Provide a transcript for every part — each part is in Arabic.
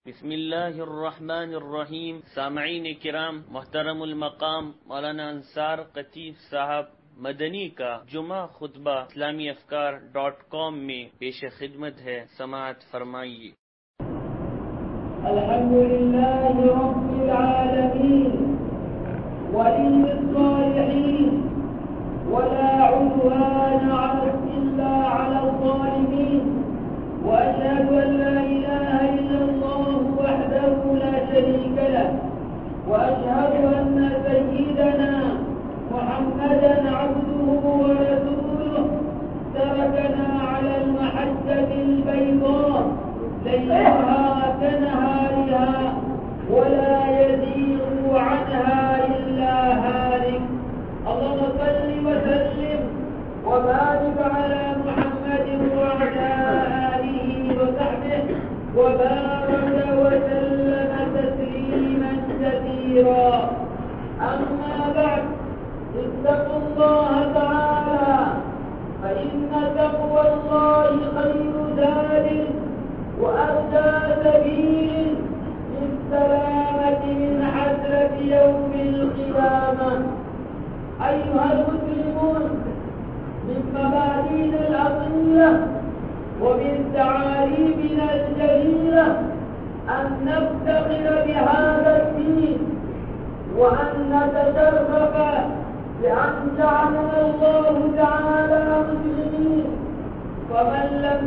بسم الله الرحمن الرحیم. سامعین کرام، محترم المقام مولانا انصار قطیف صاحب مدنی کا جمعہ خطبہ اسلامیافکار.com میں پیش خدمت ہے، سماعت فرمائیے۔ الحمد لله رب العالمين ولي الصالحين ولا عدوان إلا على الظالمين، وأشهد أن لا إله إلا الله وحده لا شريك له، وأشهد أن سيدنا محمدا عبده ورسوله تركنا على المحجة البيضاء ليلها كنهارها ولا يزيغ عنها إلا هالك. اللهم صل وسلم وبارك على محمد وعلى آله وصحبه وبارك وسلم تسليما كثيرا. أما بعد، اتقوا الله تعالى، فإن تقوى الله خير زاد وأرجى سبيل للسلامة من حسرة يوم القيامة. أيها المسلمون، من مبادئنا الأصلية ومن تعاليمنا الجليلة أن نفتخر بهذا الدين وأن نتشرف بأن جعلنا الله تعالى مسلمين. ومن لم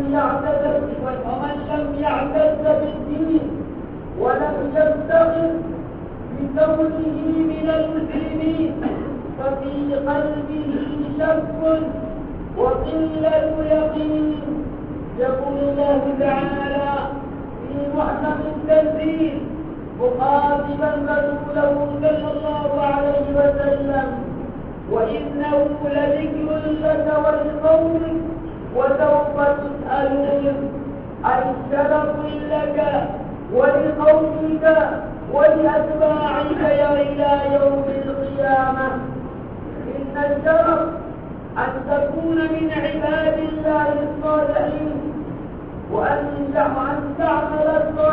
يعتز بالدين ولم يفتخر بكونه من المسلمين ففي قلبه شك وقلة يقين. يقول الله تعالى في محكم التنزيل مخاطبا رسوله صلى الله عليه وسلم: وإنه لذكر لك ولقومك وسوف تسألون. أي الشرف لك ولقومك ولأتباعك إلى يوم القيامة. إن الشرف أن تكون من عباد الله الصالحين، وأن تعمل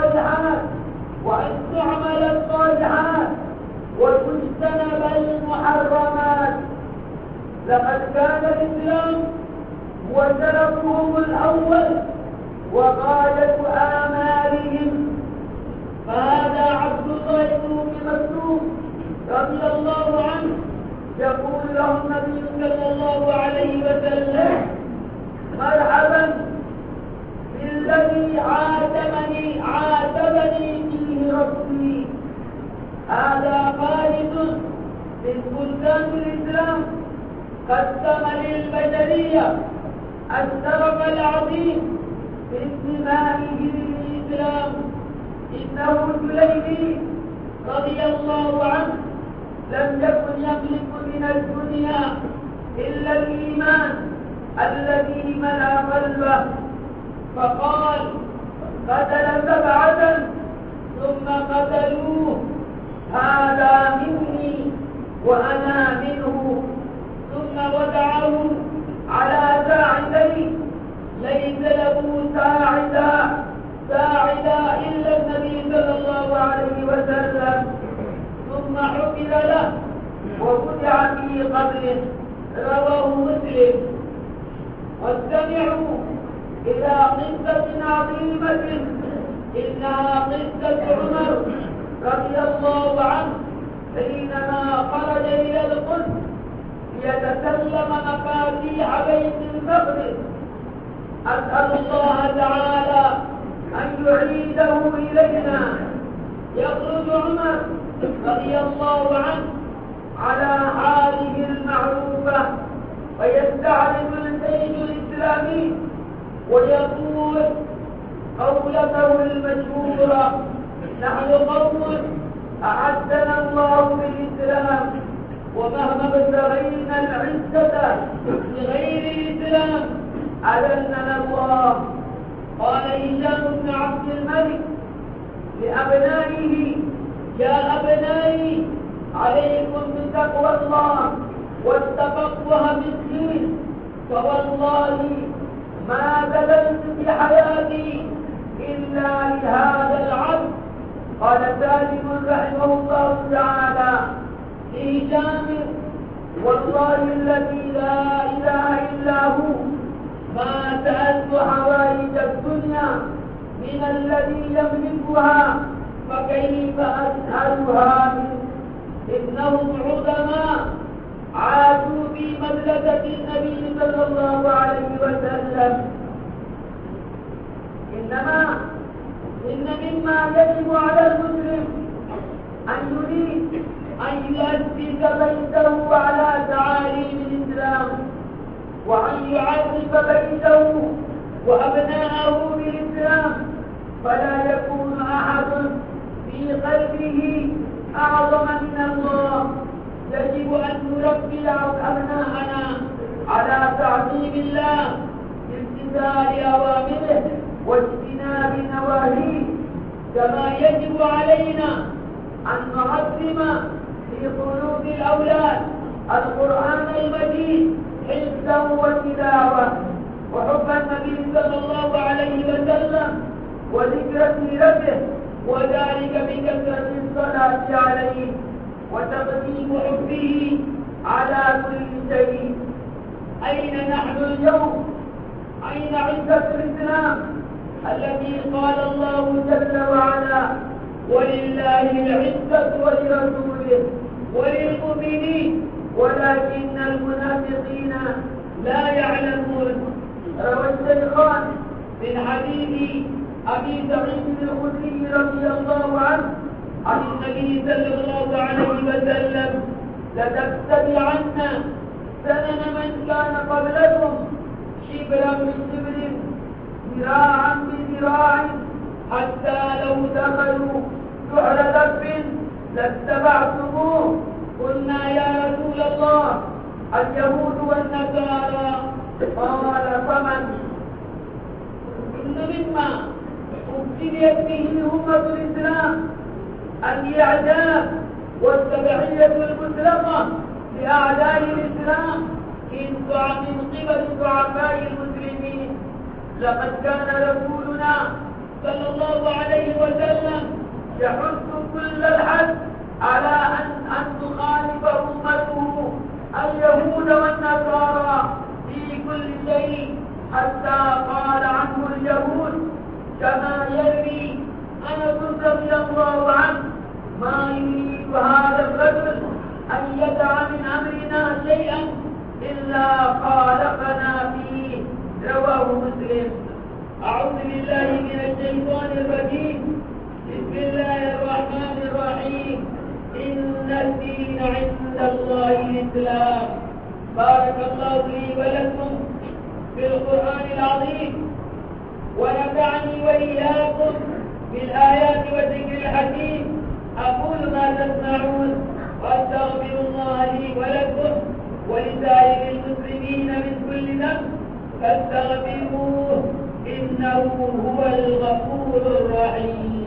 الصالحات وتجتنب المحرمات. لقد كان الإسلام هو شرفهم الأول وغاية آمالهم. فهذا عبد الله بن مكتوم رضي الله عنه يقول له النبي صلى الله عليه وسلم: مرحبا بالذي عاتبني فيه ربي. هذا خالد من بلدان الإسلام قدم للبشرية الشرف العظيم بانتمائه للإسلام. إنه جليبي رضي الله عنه لم يكن يملك من الدنيا إلا الإيمان الذي ملأ قلبه، فقال: قتل 7 ثم قتلوه، هذا مني وأنا منه. ثم وضعه على ساعديه، ليس له ساعدا إلا النبي صلى الله عليه وسلم. ثم حفر له ووضع في قبره. رواه مسلم. واستمعوا إلى قصة عظيمة، إنها قصة عمر رضي الله عنه حينما خرج إلى القدس ليتسلم مفاتيح بيت المقدس. أسأل الله تعالى أن يعيده إلينا. يخرج عمر رضي الله عنه على حاله المعروفة ويستعرض الجيش الإسلامي ويقول قولته المشهورة: نحن قوم أعزنا الله بالإسلام، ومهما ابتغينا العزة بغير الإسلام أذلنا الله. قال هشام بن عبد الملك لأبنائه: يا أبنائي، عليكم بتقوى الله والتفقه بالدين، فوالله ما بذلت بحياتي إلا لهذا العبد الله الذي لا إله إلا هو ما سألت حوائج الدنيا من الذي يملكها فكيف أسألها منه. إنهم عظماء عاشوا في مملكة النبي صلى الله عليه وسلم. إن مما يجب على المسلم أن يريد أن يؤسس بيته على تعاليم الإسلام، وأن يعرف بيته وأبناءه بالإسلام، فلا يكون أحد في قلبه أعظم من الله. يجب أن نربي أبناءنا على تعظيم الله بامتثال أوامره واجتناب نواهيه، كما يجب علينا أن نعظم في قلوب الأولاد القرآن المجيد حفظا وتلاوة وحب النبي صلى الله عليه وسلم وذكر سيرته، وذلك بكثرة الصلاة عليه وتقديم حبه على كل شيء. أين نحن اليوم؟ أين عزة الإسلام التي قال الله جل وعلا: ولله العزة ولرسوله وللمؤمنين ولكن المنافقين لا يعلمون. روى الشيخان من حديث أبي سعيد الخدري رضي الله عنه عن النبي صلى الله عليه وسلم: لتتبعن سنن من كان قبلكم شبرا بشبر ذراعا بذراع حتى لو دخلوا جحر دب لاتبعتموه. قلنا: يا رسول الله اليهود والنصارى؟ قال: فمن؟ إن مما ابتليت به أمة الإسلام الإعدام والتبعية المطلقة لأعداء الإسلام من قبل ضعفاء المسلمين. لقد كان رسولنا صلى الله عليه وسلم يحث كل الحث على أن تخالف أمته اليهود والنصارى في كل شيء، حتى قال عنه اليهود كما يروي أنس رضي الله عنه: ما يريد هذا الرجل أن يدع من أمرنا شيئا إلا خالقنا فيه. رواه مسلم. أعوذ بالله من الشيطان الرجيم. بسم الله الرحمن الرحيم. إن الدين عند الله الإسلام. بارك الله لي ولكم في القرآن العظيم، ونفعني وإياكم بالآيات والذكر الحكيم. أقول ما تسمعون وأستغفر الله لي ولكم ولسائر المسلمين من كل ذنب فاستغفروه إنه هو الغفور الرحيم.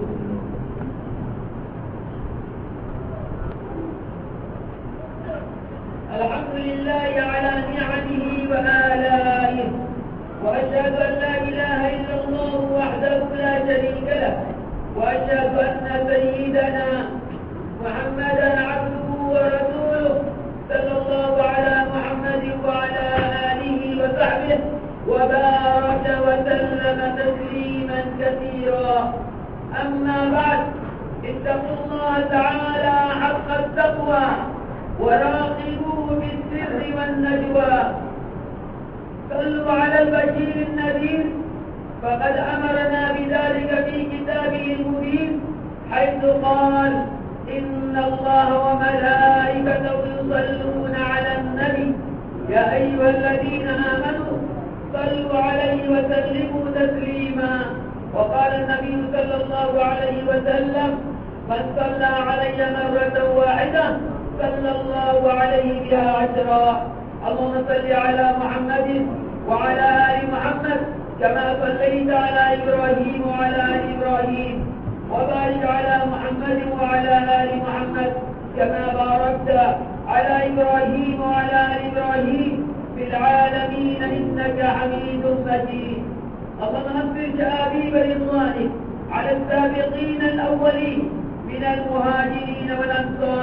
الحمد لله على نعمه وآلائه، وأشهد أن لا إله إلا الله وحده لا شريك له، وأشهد أن سيدنا محمدا عبده ورسوله صلى الله على محمد وعلى آله وصحبه وبارك وسلم تسليما كثيرا. أما بعد، اتقوا الله تعالى حق التقوى وراقبوه بالسر والنجوى. صلوا على البشير النذير، فقد أمرنا بذلك في كتابه المبين، حيث قال: إن الله وملائكته يصلون على النبي يا أيها الذين آمنوا صلوا عليه وسلموا تسليما. وقال النبي صلى الله عليه وسلم: من صلى علي مرة واحدة صلى الله عليه بها عشرا. اللهم صل على محمد وعلى آل محمد كما صليت على إبراهيم وعلى آل إبراهيم، وبارك على محمد وعلى آل محمد كما باركت على إبراهيم وعلى آل إبراهيم في العالمين إنك حميد مجيد. اللهم نصر شآبيب رضوانك على السابقين الأولين من المهاجرين والأنصار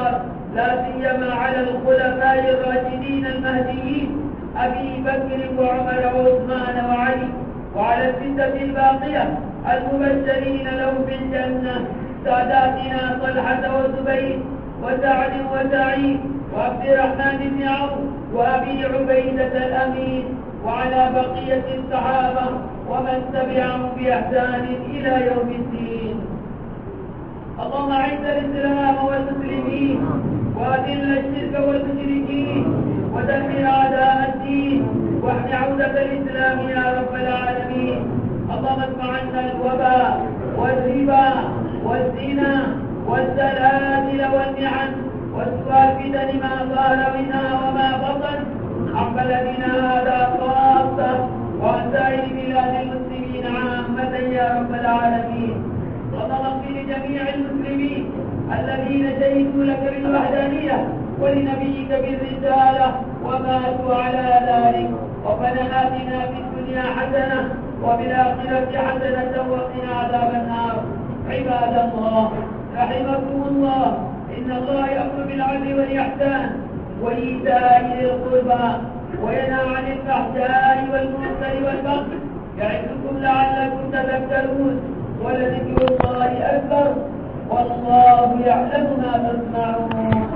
لا سيما على الخلفاء الراشدين المهديين أبي بكر وعمر وعثمان وعلي، وعلى الستة الباقية المبشرين لهم بالجنة ساداتنا طلحة وزبير وسعد وسعيد وعبد الرحمن بن عوف وأبي عبيدة الأمين، وعلى بقية الصحابة ومن تبعهم بإحسان إلى يوم الدين. اللهم أعز الإسلام والمسلمين وأذل الشرك والمشركين ودمر أعداء الدين واحم عودة الإسلام يا رب العالمين. اللهم ادفع عنا الوباء والربا والزنا والزلازل والنعم وسوء الفتن ما ظهر منها وما بطن عن بلدنا هذا خاصة وعن سائر بلاد المسلمين عامة يا رب العالمين. اللهم اغفر لجميع المسلمين الذين شهدوا لك بالوحدانية ولنبيك بالرسالة وماتوا على ذلك. ربنا آتنا في الدنيا حسنة وفي الآخرة حسنة وقنا عذاب النار. عباد الله رحمكم الله، إن الله يأمر بالعدل والإحسان وإيتاء ذي القربى وينهى عن الفحشاء والمنكر والبغي يعظكم لعلكم تذكرون، ولذكر الله أكبر والله يعلم ما تصنعون.